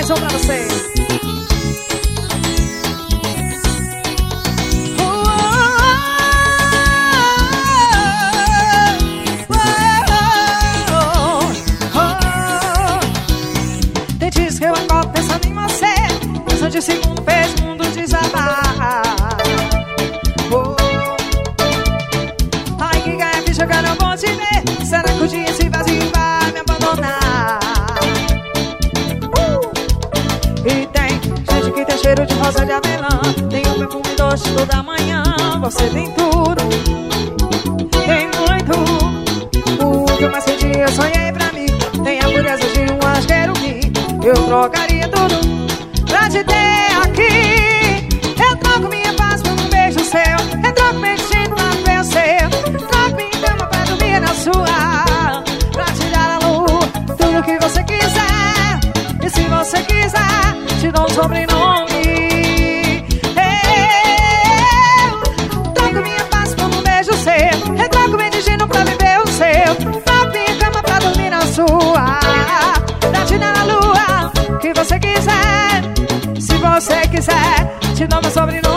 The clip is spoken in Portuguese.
Mais um pra você. Diz que eu acordo pensando em você. Penso de segundo, fez o mundo desabar. Ai, que ganha ficha, eu não vou te ver. Será que o dia se vazio vai me abandonar? E tem gente que tem cheiro de rosa de avelã. Tem um perfume doce toda manhã. Você tem tudo, tem muito. O que eu mais pedi eu sonhei pra mim. Tem a pureza de um anjo querubim. Eu trocaria tudo pra te ter aqui. Eu troco minha paz por um beijo seu. Eu troco meu destino pra ver o seu. Troco minha cama pra dormir na sua. Pra te dar a lua, tudo que você quiser. E se você quiser, te dou um sobrenome. Eu troco minha paz por um beijo seu. Eu troco meu destino pra viver o seu. Troco minha cama pra dormir na sua. Pra te dar a lua que você quiser. Se você quiser, te dou meu sobrenome.